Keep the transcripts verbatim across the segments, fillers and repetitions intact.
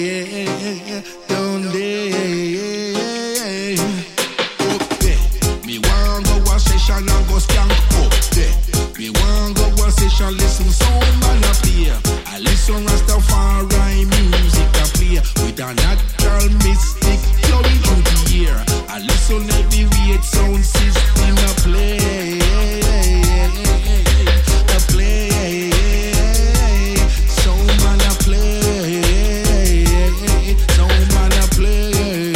down there. Up there, me want go a session and go skank up there. Me want go a session, listen sound man a play. I listen Rastafari music a play with a natural mystic flowing through the air. I listen every weird sound system a play, a play. Sound man a play, sound man a play.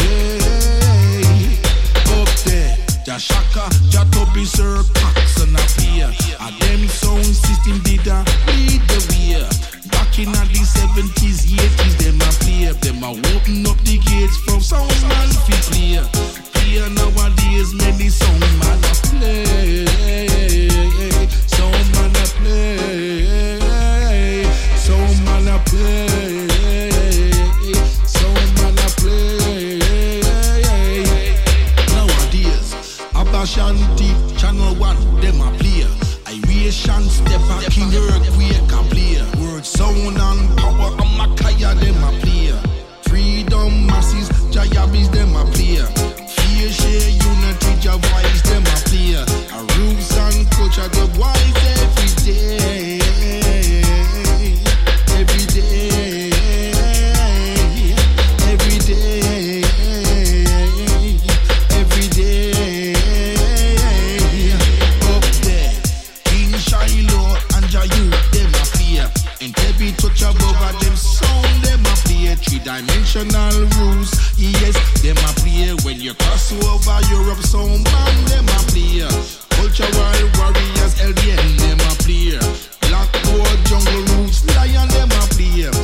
Up there, Ja Shaka, Ja Toby, Sir Cox and a play. And them sound system did a lead the way. Back in the seventies, eighties, them a play. Them a open up the gates from sound man fi play. Play nowadays, many sound man a play. Sound man a play. Sound man a play. Sound man a play. Nowadays, Abashanti, Channel One, them a play. Iration, step back in the earthquake a play. Word sound and power, Amakaya, them a play. Freedom masses, Jayabis, them a play. Fear, share, unity, Jah voice, them a play. A roots and culture, the wise every day. Every day. Every day. Every day. Up there, King Shiloh and Jayu, them a play. And every touch above a them sound, them a play. Three-dimensional rules, yes, them a play. When you cross over Europe, sound man, them a play. Cultural warriors, L D N, them a play. Black Gold, Jungle Roots, Lion, them a play.